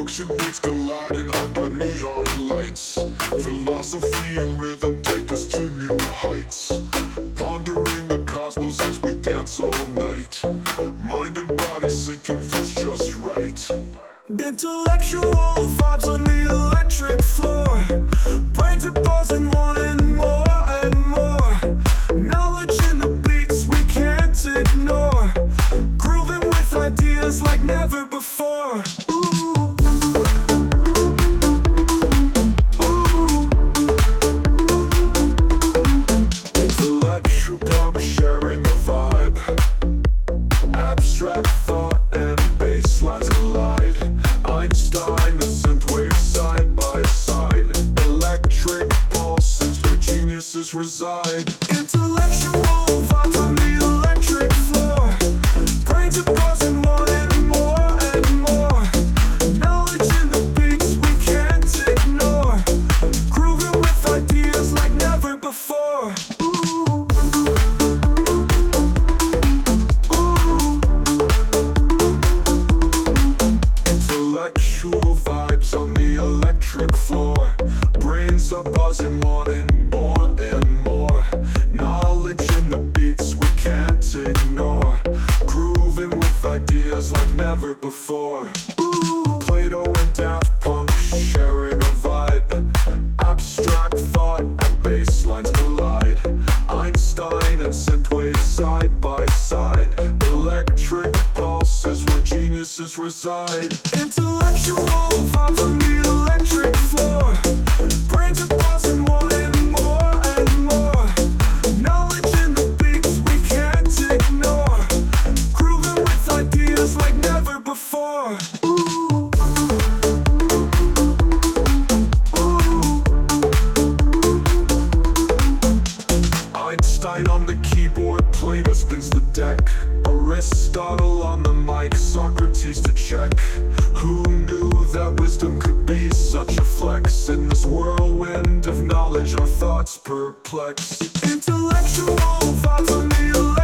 function beats colliding under neon lights. Philosophy and rhythm take us to new heights. Pondering the cosmos as we dance all night. Mind and body syncing feels just right. Intellectual vibes on the electric floor. Brains are buzzing, wanting more and more. Knowledge in the beats we can't ignore. Grooving with ideas like never before. Ooh. Ooh. Intellectual pump sharing the vibe. Abstract thought and baselines collide. Einstein and synthwave side by side. Electric pulses where geniuses reside. Intellectual vibes on the electric floor. Brains are buzzing, wanting more and more. Knowledge in the beats we can't ignore. Grooving with ideas like never before. Ooh. Intellectual vibes on the electric floor. Brains are buzzing, wanting more and more. Knowledge in the beats we can't ignore. Grooving with ideas like never before. Ooh. Plato and Daft Punk sharing a vibe. Abstract thought and baselines collide. Einstein and synthwave side by side. Electric pulses where geniuses reside. Intellectual vibes on the electric floor. Brains are buzzing, wanting more and more. Knowledge in the beats we can't ignore. Grooving with ideas like never before. Ooh. Ooh. Einstein on the keyboard, Plato spins the deck. Aristotle on the mic, Socrates to check. Who knew that wisdom could be such a flex? In this whirlwind of knowledge our thoughts perplex. Intellectual vibes on the